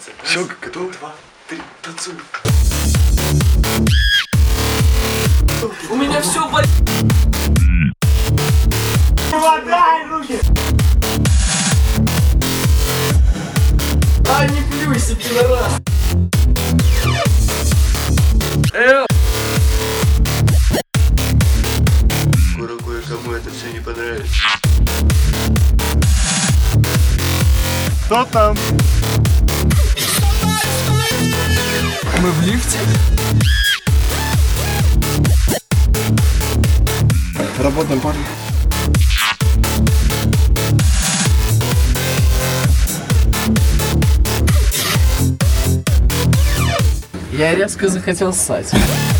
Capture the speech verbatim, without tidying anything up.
танцы. Все, готовы? Два, три, танцуем. У меня все болит. Хватай руки! А не плюйся, пидорас. Эй! Скоро кое-кому это все не понравится. Кто там? Мы в лифте? Работаем, парни. Я резко захотел ссать.